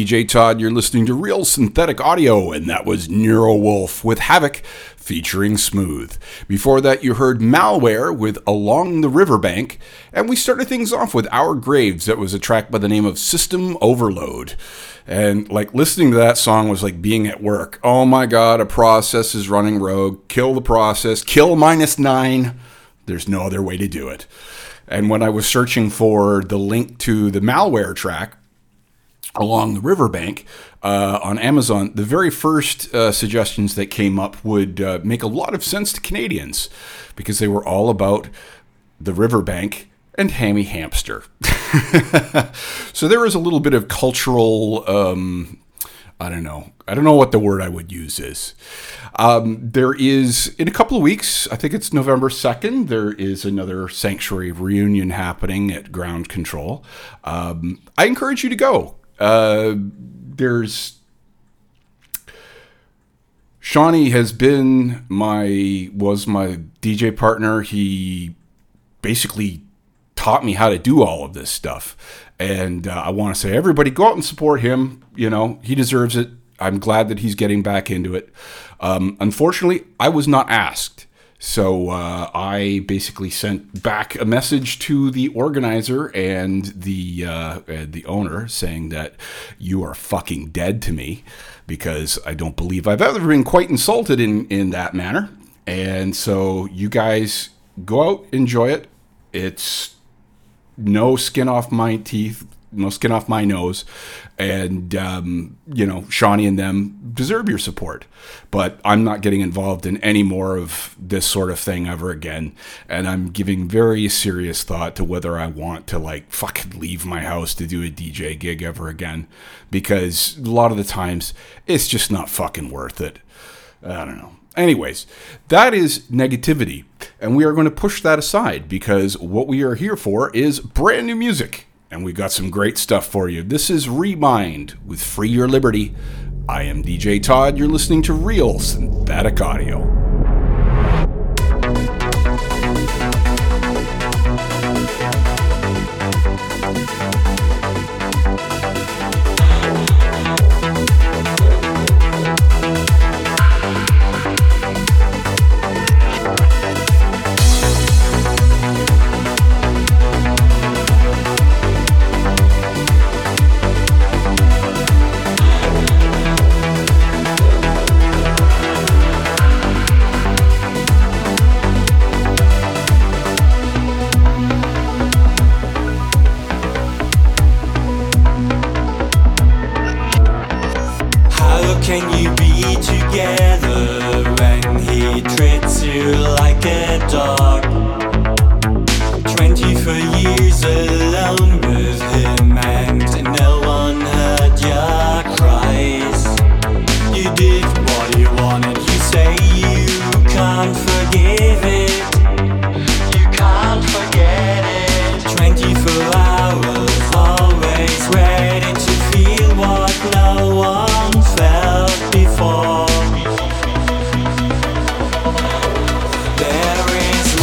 DJ Todd. You're listening to Real Synthetic Audio, and that was Neurowolf with Havoc featuring Smooth. Before that, you heard Malware with Along the Riverbank, and we started things off with Our Graves. That was a track by the name of System Overload. And like listening to that song was like being at work. Oh my God, a process is running rogue. Kill the process. Kill -9. There's no other way to do it. And when I was searching for the link to the Malware track, Along the Riverbank, on Amazon, the very first suggestions that came up would make a lot of sense to Canadians because they were all about the riverbank and Hammy Hamster. So there was a little bit of cultural, I don't know what the word I would use is. There is, in a couple of weeks, I think it's November 2nd, there is another Sanctuary reunion happening at Ground Control. I encourage you to go. Shawnee was my DJ partner. He basically taught me how to do all of this stuff. And I want to say, everybody go out and support him. You know, he deserves it. I'm glad that he's getting back into it. Unfortunately, I was not asked. So I basically sent back a message to the organizer and the owner saying that you are fucking dead to me because I don't believe I've ever been quite insulted in that manner. And so you guys go out, enjoy it. It's no skin off my teeth, no skin off my nose. And, Shawnee and them deserve your support. But I'm not getting involved in any more of this sort of thing ever again. And I'm giving very serious thought to whether I want to, fucking leave my house to do a DJ gig ever again. Because a lot of the times, it's just not fucking worth it. I don't know. Anyways, that is negativity. And we are going to push that aside because what we are here for is brand new music. And we got some great stuff for you. This is Remind with Free Your Liberty. I am DJ Todd. You're listening to Real Synthetic Audio. There is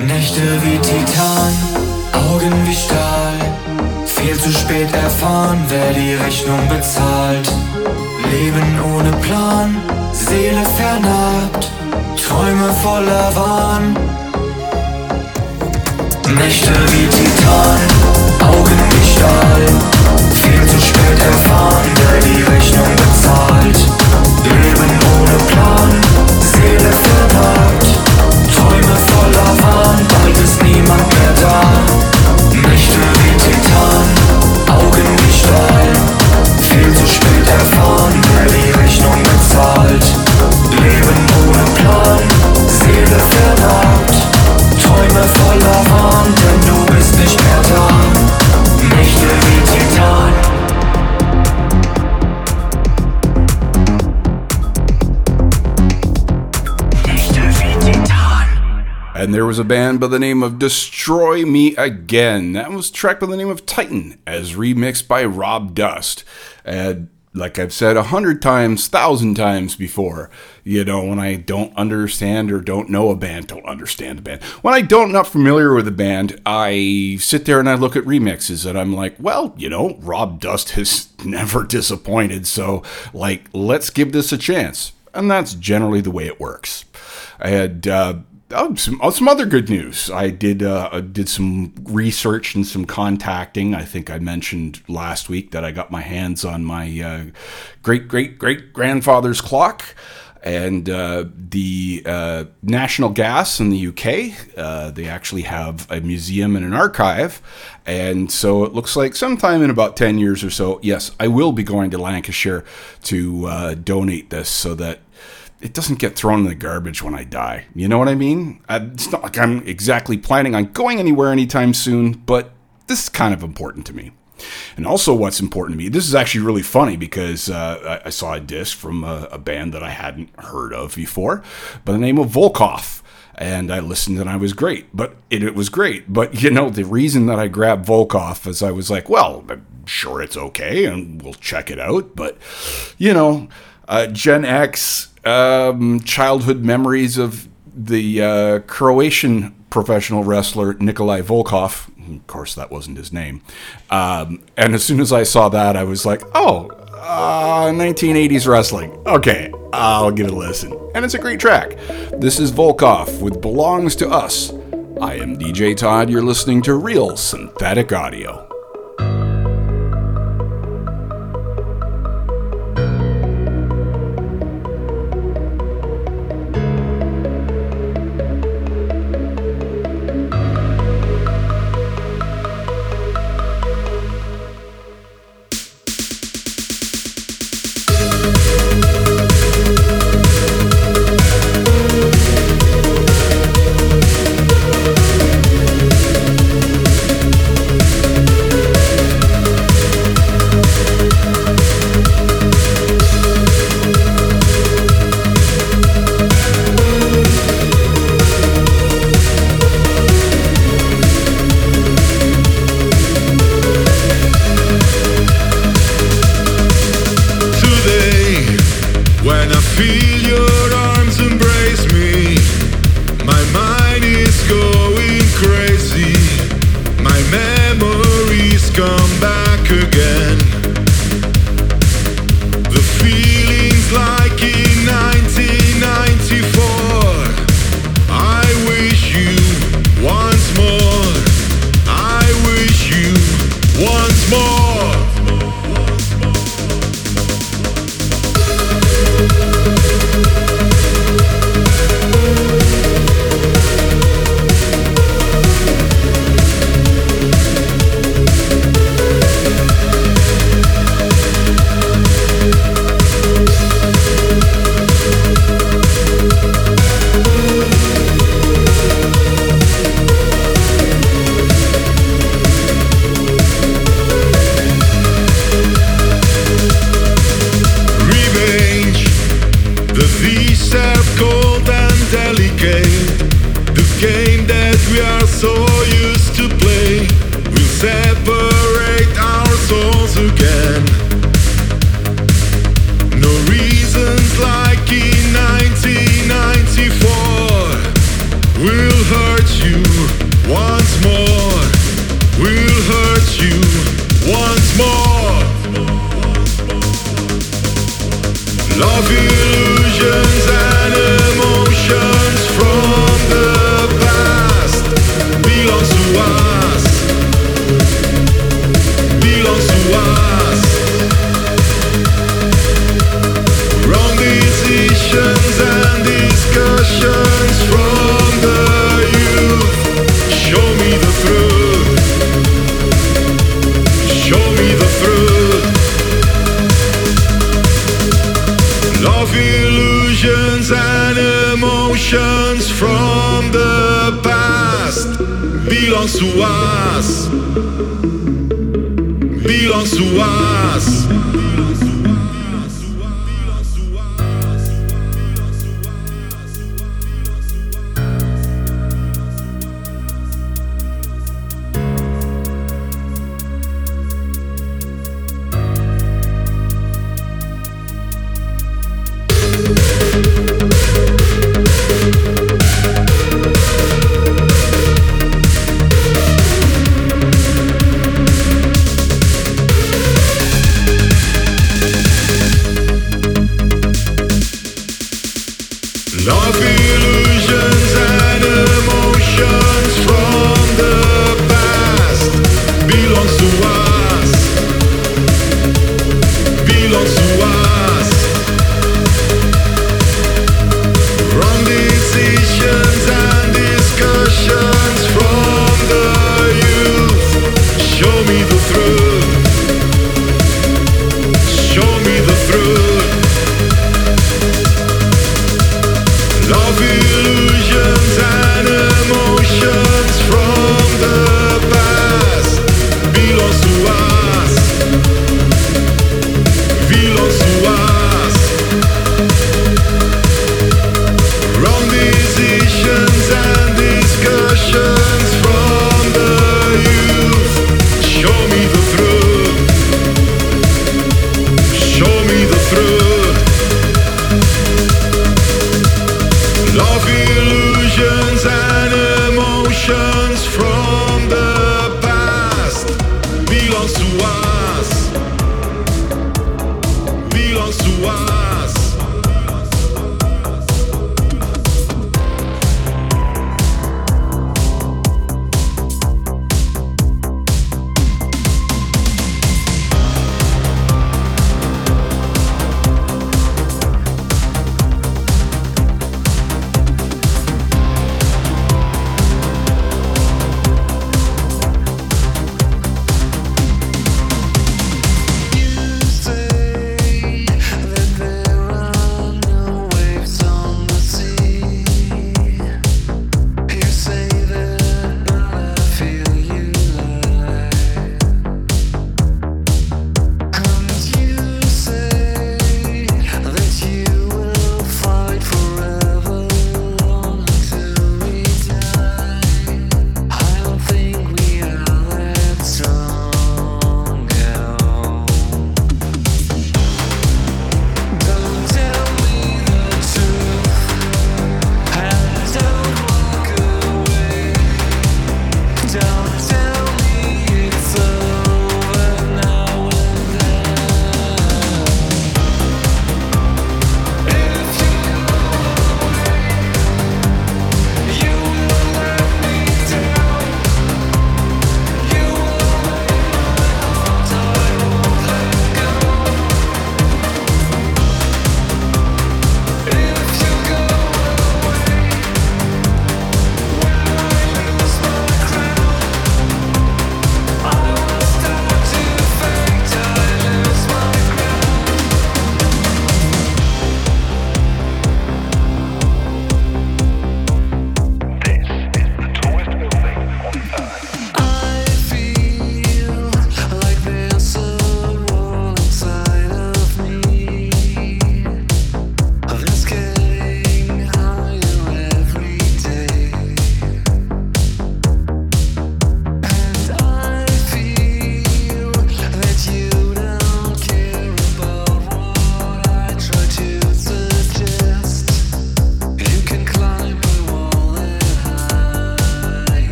Nächte wie Titan, Augen wie Stahl. Viel zu spät erfahren, wer die Rechnung bezahlt. Leben ohne Plan, Seele vernarbt, Träume voller Wahn. Nächte wie Titan, Augen wie Stahl. Viel zu spät erfahren, wer die Rechnung bezahlt. Leben ohne Plan, Seele vernarbt, Träume voller Wahn. Bald ist niemand mehr da. Nächte wie Titan, Augen wie Stahl. Viel zu spät erfahren, wer die Rechnung bezahlt. Leben ohne Plan, Seele vernarbt, Träume voller Wahn, denn du bist nicht mehr da. Nächte wie Titan. Nächte wie Titan. And there was a band by the name of Destroy Me Again. That was a track by the name of Titan, as remixed by Rob Dust. And like I've said 100 times, 1,000 times before, you know, when I don't understand or don't know a band, don't understand a band. When I don't, not familiar with a band, I sit there and I look at remixes and I'm like, well, you know, Rob Dust has never disappointed. So, like, let's give this a chance. And that's generally the way it works. I had some other good news. I did some research and some contacting. I think I mentioned last week that I got my hands on my great-great-great-grandfather's clock. And the National Gas in the UK, they actually have a museum and an archive. And so it looks like sometime in about 10 years or so, yes, I will be going to Lancashire to donate this so that it doesn't get thrown in the garbage when I die. You know what I mean? It's not like I'm exactly planning on going anywhere anytime soon, but this is kind of important to me. And also what's important to me, this is actually really funny because I saw a disc from a band that I hadn't heard of before by the name of Volkov. And I listened and I was great, but it was great. But, you know, the reason that I grabbed Volkov is I was like, well, I'm sure it's okay and we'll check it out. But, you know, Gen X, childhood memories of the Croatian professional wrestler Nikolai Volkov. Of course, that wasn't his name. And as soon as I saw that, I was like, oh, 1980s wrestling. Okay, I'll give it a listen. And it's a great track. This is Volkov with Belongs to Us. I am DJ Todd. You're listening to Real Synthetic Audio. Will hurt you once more. We'll hurt you once more. Love, illusions and emotions from the past belongs to us. Belongs to us. Wrong decisions and discussions from the youth. Show me the truth. Show me the truth. Love, illusions and emotions from the past belongs to us. Belongs to us. Love, illusions and emotions from the past belongs to us. Belongs to us. Wrong decisions and discussions from the youth. Show me the truth. Show me the truth. Love, illusions and emotions from the past belongs to us. Belongs to us. Wrong decisions and discussions from the youth. Show me the truth. Show me the truth. Love, illusions and emotions from the past belongs to us. Belongs to us.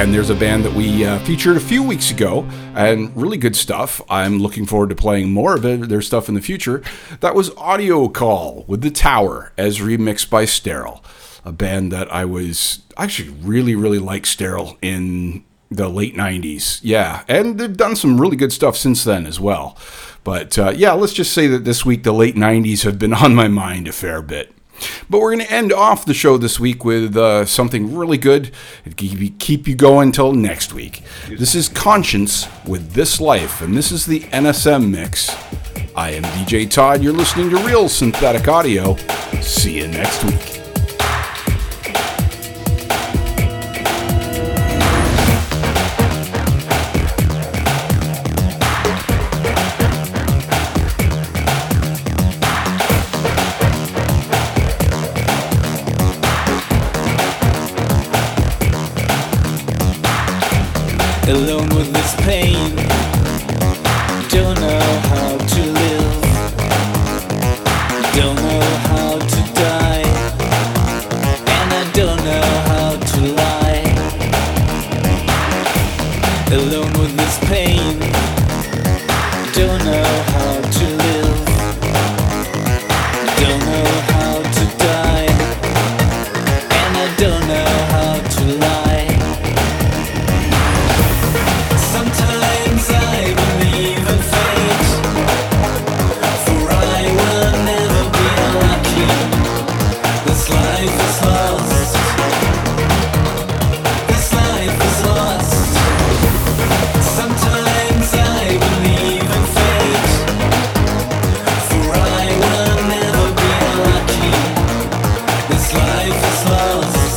and there's a band that we featured a few weeks ago, and really good stuff. I'm looking forward to playing more of their stuff in the future. That was Audio Call with The Tower, as remixed by Sterile, a band that I was actually really like Sterile in the late 90s. Yeah, and they've done some really good stuff since then as well. But yeah, let's just say that this week the late 90s have been on my mind a fair bit. But we're going to end off the show this week with something really good. Keep you going until next week. This is Conscience with This Life, and this is the NSM mix. I am DJ Todd. You're listening to Real Synthetic Audio. See you next week. Alone with this pain, don't know how to live, don't know how to die, and I don't know how to lie. Alone with this pain, don't know how to live, don't know how to die, and I don't know how to lie. Sometimes I believe in fate, for I will never be lucky. This life is lost. This life is lost. Sometimes I believe in fate, for I will never be lucky. This life is lost.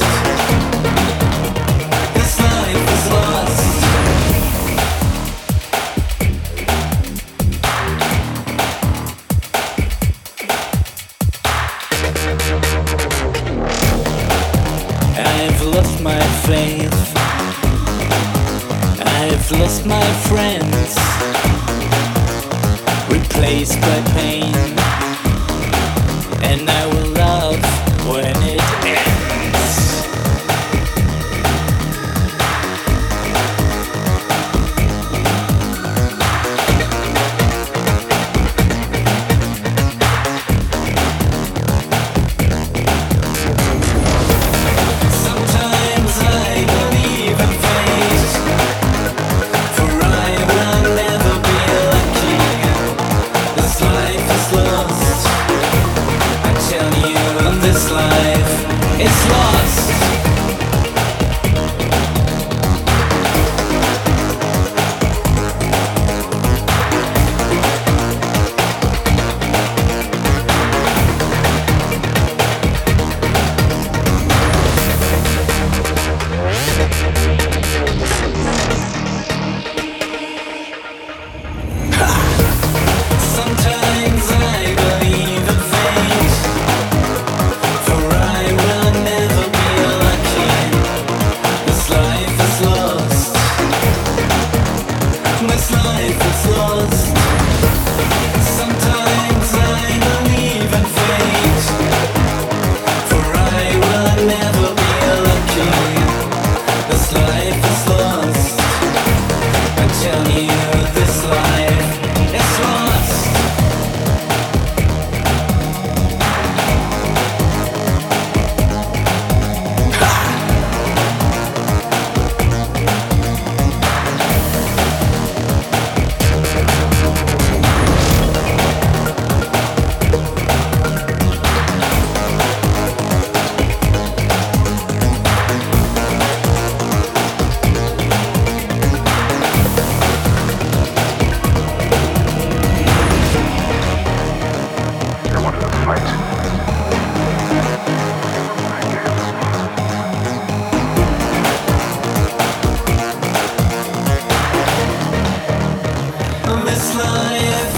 This life is lost. I've lost my faith, I've lost my friends, replaced by pain, and I will love when it ends. Sometimes I believe in fate, for I will never be lucky. This life is lost. I tell you, this life is lost. Sometimes I believe in fate, for I will never be lucky. This life is lost. This life is lost. Sometimes I believe in fate, for I will never be lucky. This life is lost. I tell you, this life is lost. This life